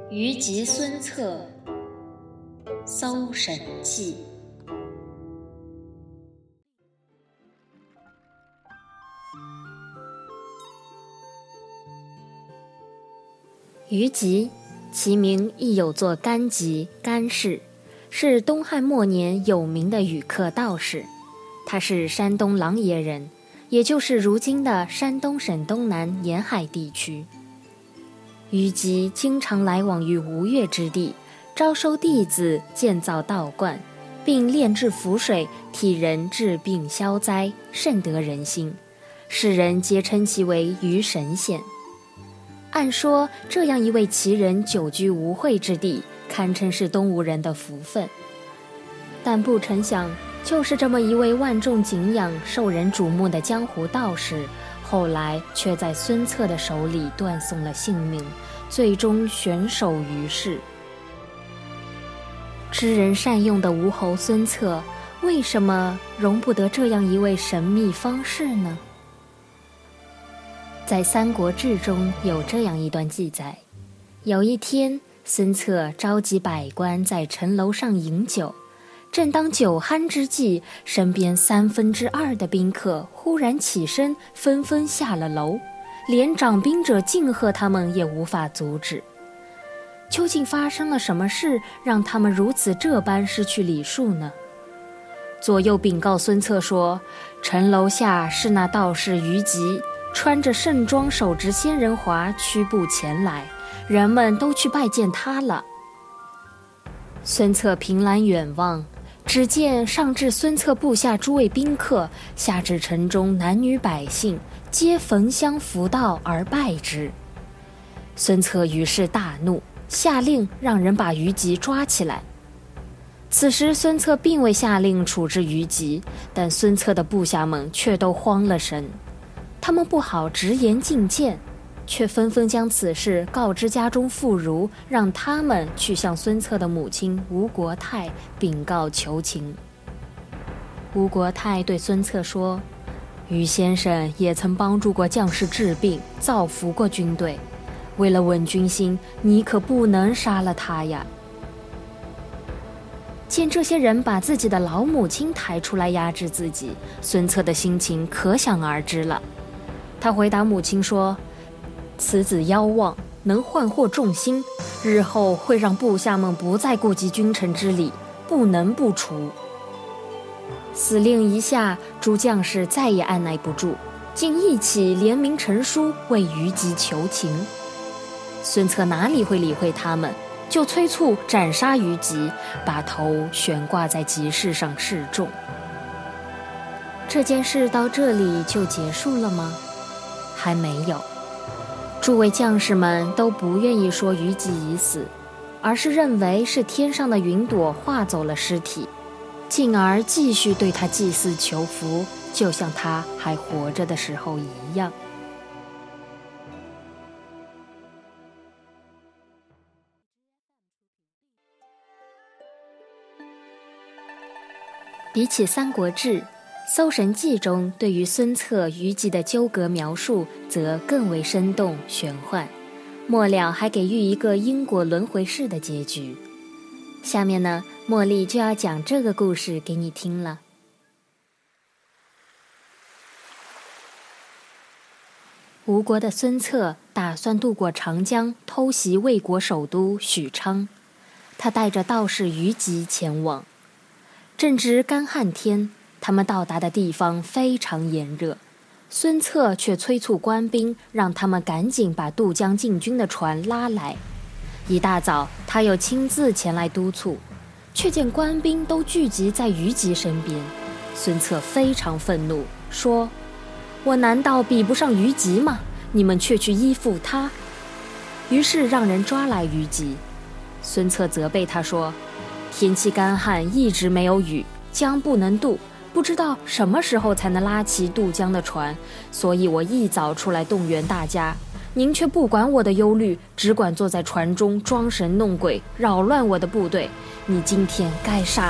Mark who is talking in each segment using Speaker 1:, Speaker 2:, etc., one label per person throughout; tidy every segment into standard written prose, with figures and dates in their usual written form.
Speaker 1: 虞吉孙策，搜神记。虞吉，其名亦有作甘吉、甘氏，是东汉末年有名的语客道士。他是山东琅琊人，也就是如今的山东省东南沿海地区。虞吉经常来往于吴越之地，招收弟子，建造道观，并炼制符水，替人治病消灾，甚得人心，世人皆称其为虞神仙。按说这样一位奇人久居无秽之地，堪称是东吴人的福分。但不成想，就是这么一位万众敬仰、受人瞩目的江湖道士，后来却在孙策的手里断送了性命，最终悬首于世。知人善用的吴侯孙策，为什么容不得这样一位神秘方士呢？在《三国志》中有这样一段记载：有一天，孙策召集百官在城楼上饮酒，正当酒酣之际，身边2/3的宾客忽然起身，纷纷下了楼，连掌兵者敬贺他们也无法阻止。究竟发生了什么事，让他们如此这般失去礼数呢？左右禀告孙策说，城楼下是那道士虞吉，穿着盛装，手执仙人华，屈步前来，人们都去拜见他了。孙策凭栏远望，只见上至孙策部下诸位宾客，下至城中男女百姓，皆焚香扶道而拜之。孙策于是大怒，下令让人把虞吉抓起来。此时孙策并未下令处置虞吉，但孙策的部下们却都慌了神。他们不好直言进谏，却纷纷将此事告知家中妇孺，让他们去向孙策的母亲吴国太禀告求情。吴国太对孙策说，虞先生也曾帮助过将士治病，造福过军队，为了稳军心，你可不能杀了他呀。见这些人把自己的老母亲抬出来压制自己，孙策的心情可想而知了。他回答母亲说，此子妖妄，能幻惑众心，日后会让部下们不再顾及君臣之礼，不能不除。死令一下，诸将士再也按捺不住，竟一起联名陈书为虞吉求情。孙策哪里会理会他们，就催促斩杀虞吉，把头悬挂在集市上示众。这件事到这里就结束了吗？还没有。诸位将士们都不愿意说虞吉已死，而是认为是天上的云朵化走了尸体，进而继续对他祭祀求福，就像他还活着的时候一样。比起《三国志》，《搜神记》中对于孙策、虞吉的纠葛描述则更为生动玄幻，末了还给予一个因果轮回式的结局。下面呢，茉莉就要讲这个故事给你听了。吴国的孙策打算渡过长江，偷袭魏国首都许昌，他带着道士虞吉前往。正值干旱天，他们到达的地方非常炎热，孙策却催促官兵，让他们赶紧把渡江进军的船拉来。一大早，他又亲自前来督促，却见官兵都聚集在虞吉身边。孙策非常愤怒，说，我难道比不上虞吉吗？你们却去依附他。于是让人抓来虞吉。孙策责备他说，天气干旱，一直没有雨，江不能渡，不知道什么时候才能拉起渡江的船，所以我一早出来动员大家，您却不管我的忧虑，只管坐在船中装神弄鬼，扰乱我的部队，你今天该杀。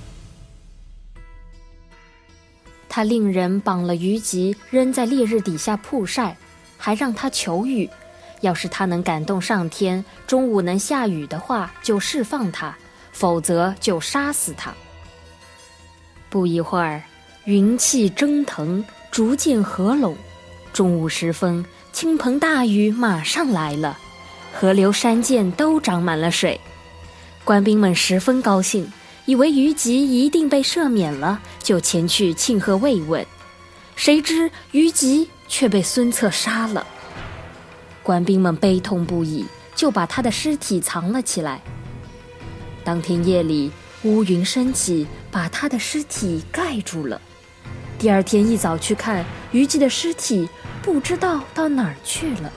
Speaker 1: 他令人绑了虞吉，扔在烈日底下曝晒，还让他求雨， 要是他能感动上天，中午能下雨的话，就释放他，否则就杀死他。不一会儿，云气蒸腾，逐渐合拢。中午时分，倾盆大雨马上来了，河流山涧都长满了水。官兵们十分高兴，以为虞姬一定被赦免了，就前去庆贺慰问。谁知虞姬却被孙策杀了。官兵们悲痛不已，就把他的尸体藏了起来。当天夜里，乌云升起，把他的尸体盖住了。第二天一早去看，虞姬的尸体不知道到哪儿去了。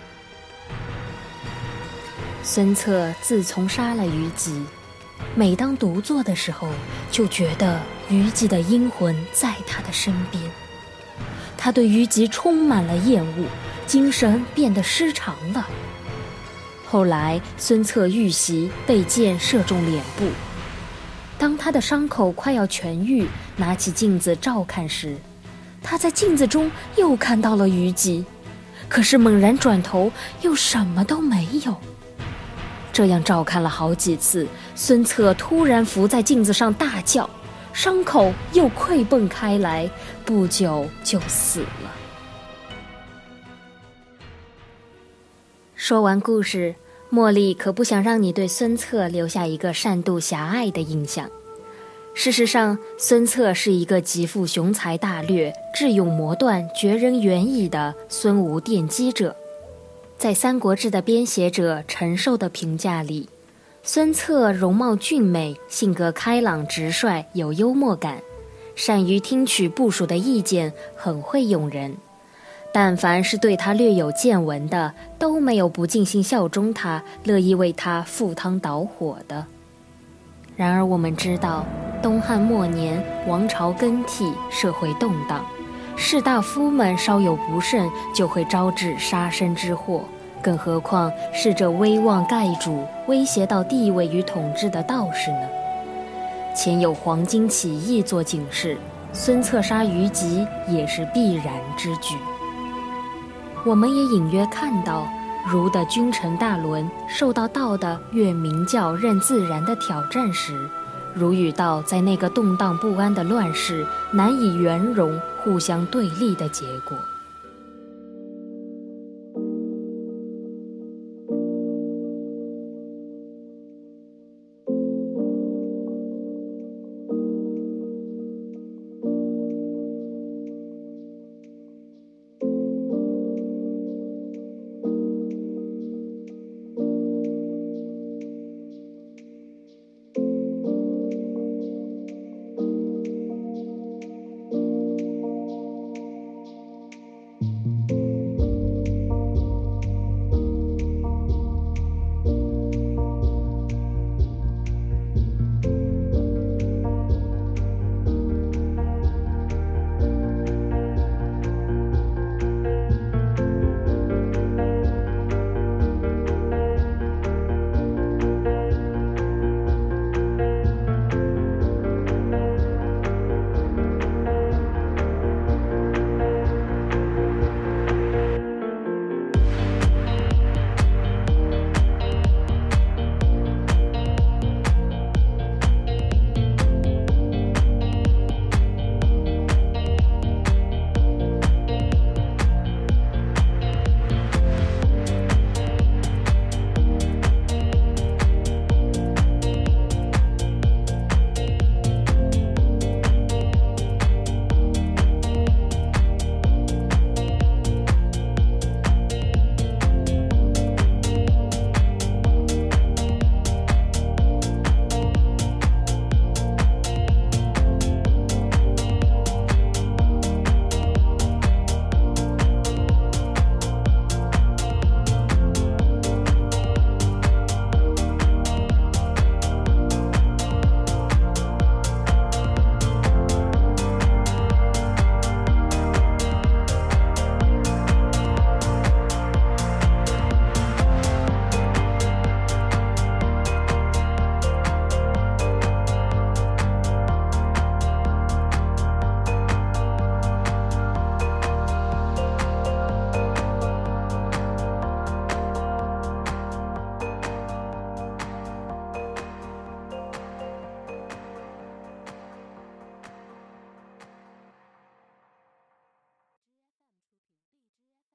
Speaker 1: 孙策自从杀了虞姬，每当独坐的时候，就觉得虞姬的阴魂在他的身边。他对虞姬充满了厌恶，精神变得失常了。后来孙策遇袭，被箭射中脸部。当他的伤口快要痊愈，拿起镜子照看时，他在镜子中又看到了虞姬，可是猛然转头，又什么都没有。这样照看了好几次，孙策突然伏在镜子上大叫，伤口又溃迸开来，不久就死了。说完故事，茉莉可不想让你对孙策留下一个善妒狭隘的印象。事实上，孙策是一个极富雄才大略、智勇磨断、绝人远矣的孙吴奠基者。在《三国志》的编写者陈寿的评价里，孙策容貌俊美，性格开朗直率，有幽默感，善于听取部属的意见，很会用人。但凡是对他略有见闻的，都没有不尽心效忠他，乐意为他赴汤蹈火的。然而我们知道，东汉末年王朝更替，社会动荡，士大夫们稍有不慎，就会招致杀身之祸，更何况是这威望盖主，威胁到地位与统治的道士呢？前有黄巾起义做警示，孙策杀虞姬也是必然之举。我们也隐约看到，儒的君臣大伦受到道的越明教任自然的挑战时，儒与道在那个动荡不安的乱世难以圆融，互相对立的结果。